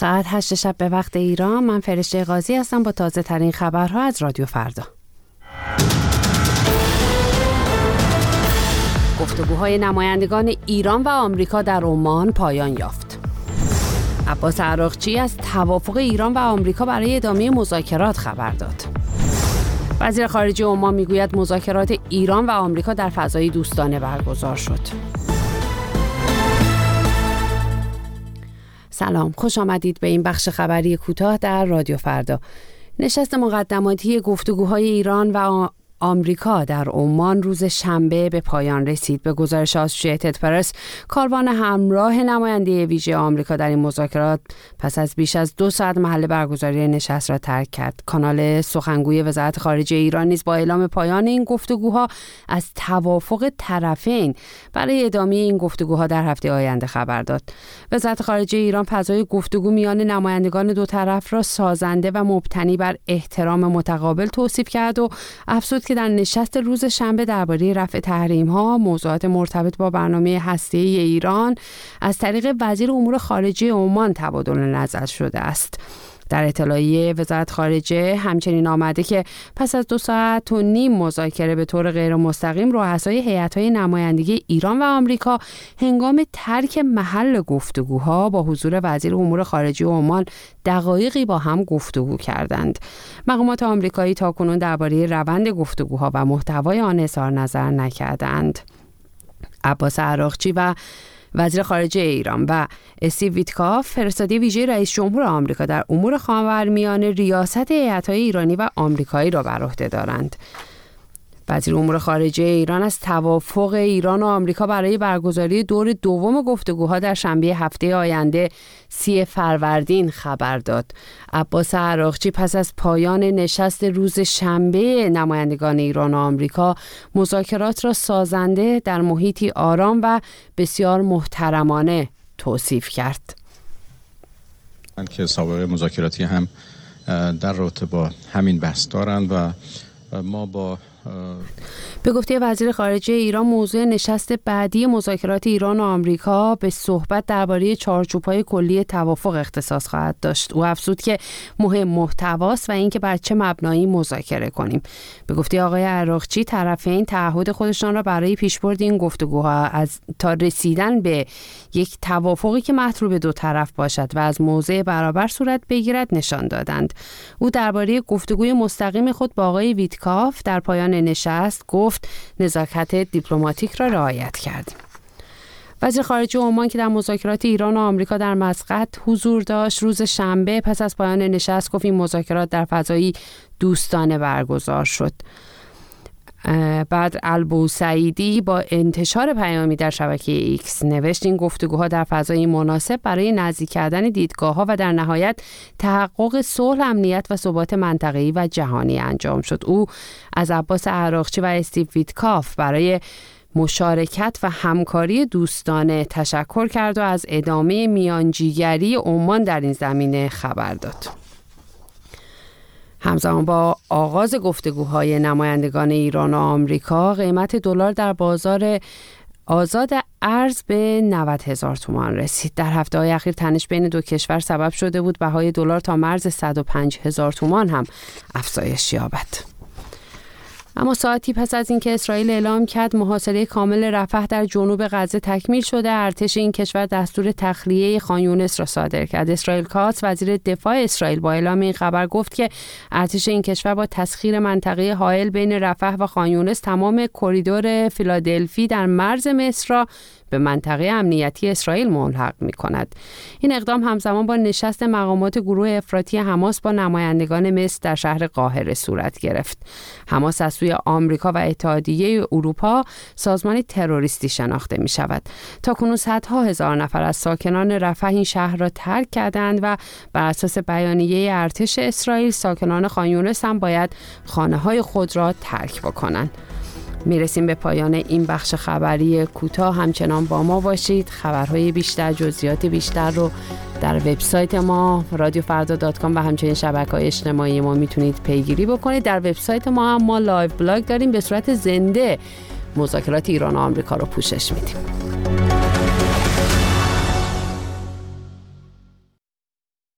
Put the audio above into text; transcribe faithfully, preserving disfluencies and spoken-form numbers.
ساعت هشت شب به وقت ایران. من فرشته قاضی هستم با تازه ترین خبرها از رادیو فردا. گفتگوهای نمایندگان ایران و آمریکا در عمان پایان یافت. عباس عراقچی از توافق ایران و آمریکا برای ادامه مذاکرات خبر داد. وزیر خارجه عمان میگوید مذاکرات ایران و آمریکا در فضای دوستانه برگزار شد. سلام، خوش آمدید به این بخش خبری کوتاه در رادیو فردا. نشست مقدماتی گفتگوهای ایران و آمریکا در عمان روز شنبه به پایان رسید. به گزارش آسوشییتد پرس، کاروان همراه نماینده ویژه آمریکا در این مذاکرات پس از بیش از دو ساعت محل برگزاری نشست را ترک کرد. کانال سخنگوی وزارت خارجه ایران نیز با اعلام پایان این گفتگوها از توافق طرفین برای ادامه این گفتگوها در هفته آینده خبر داد. وزارت خارجه ایران فضای گفتگو میان نمایندگان دو طرف را سازنده و مبتنی بر احترام متقابل توصیف کرد و افزود که در نشست روز شنبه درباره رفع تحریم‌ها، موضوعات مرتبط با برنامه هسته‌ای ایران از طریق وزیر امور خارجه عمان تبادل نظر شده است. در اطلاعیه وزارت خارجه همچنین آمده که پس از دو ساعت و نیم مذاکره به طور غیر مستقیم، رؤسای هیئت‌های نمایندگی ایران و آمریکا هنگام ترک محل گفتگوها با حضور وزیر امور خارجه عمان دقایقی با هم گفتگو کردند. مقامات آمریکایی تاکنون درباره روند گفتگوها و محتوای آن اظهار نظر نکردند. عباس عراقچی و وزیر خارجه ایران و استیو ویتکاف، فرستاده ویژه رئیس جمهور آمریکا در امور خاورمیانه، ریاست هیئت‌های ایرانی و آمریکایی را بر عهده دارند. وزیر امور خارجه ایران از توافق ایران و آمریکا برای برگزاری دور دوم گفتگوها در شنبه هفته آینده سی فروردین خبر داد. عباس عراقچی پس از پایان نشست روز شنبه نمایندگان ایران و آمریکا مذاکرات را سازنده، در محیطی آرام و بسیار محترمانه توصیف کرد. من که سابقه مذاکراتی هم در رابطه با همین بحث دارند و ما با به گفته وزیر خارجه ایران، موضوع نشست بعدی مذاکرات ایران و آمریکا به صحبت درباره چارچوب‌های کلی توافق اختصاص خواهد داشت. او افزود که مهم محتواست و اینکه بر چه مبنایی مذاکره کنیم. به گفته آقای عراقچی، طرفین تعهد خودشان را برای پیشبرد این گفتگوها از تا رسیدن به یک توافقی که مطلوب دو طرف باشد و از موضع برابر صورت بگیرد نشان دادند. او درباره گفتگوی مستقیم خود با آقای ویتکاف در پایان نشست گفت نزاکت دیپلماتیک را رعایت کردیم. وزیر خارجه عمان که در مذاکرات ایران و آمریکا در مسقط حضور داشت، روز شنبه پس از پایان نشست گفت این مذاکرات در فضایی دوستانه برگزار شد. بدر البوسعیدی با انتشار پیامی در شبکه ایکس نوشت این گفتگوها در فضای مناسب برای نزدیک کردن دیدگاه‌ها و در نهایت تحقق صلح، امنیت و ثبات منطقه‌ای و جهانی انجام شد. او از عباس عراقچی و استیو ویتکاف برای مشارکت و همکاری دوستانه تشکر کرد و از ادامه میانجیگری عمان در این زمینه خبر داد. همزمان با آغاز گفتگوهای نمایندگان ایران و آمریکا، قیمت دلار در بازار آزاد ارز به نود هزار تومان رسید. در هفته‌های اخیر تنش بین دو کشور سبب شده بود بهای دلار تا مرز صد و پنج هزار تومان هم افزایش یابد. اما ساعتی پس از اینکه اسرائیل اعلام کرد محاصره کامل رفح در جنوب غزه تکمیل شده، ارتش این کشور دستور تخلیه خان یونس را صادر کرد. اسرائیل کاتس، وزیر دفاع اسرائیل، با اعلام این خبر گفت که ارتش این کشور با تسخیر منطقه حائل بین رفح و خان یونس تمام کریدور فیلادلفی در مرز مصر را به منطقه امنیتی اسرائیل ملحق می کند. این اقدام همزمان با نشست مقامات گروه افراطی حماس با نمایندگان مصر در شهر قاهره صورت گرفت. حماس از سوی آمریکا و اتحادیه اروپا سازمان تروریستی شناخته می شود. تاکنون صدها هزار نفر از ساکنان رفح این شهر را ترک کردند و بر اساس بیانیه ارتش اسرائیل ساکنان خان یونس هم باید خانه‌های خود را ترک بکنند. میرسیم به پایان این بخش خبری کوتاه. همچنان با ما باشید. خبرهای بیشتر، جزئیات بیشتر رو در وبسایت ما رادیو فردا دات کام و همچنین شبکه‌های اجتماعی ما میتونید پیگیری بکنید. در وبسایت ما هم ما لایو بلاگ داریم، به صورت زنده مذاکرات ایران و آمریکا رو پوشش میدیم.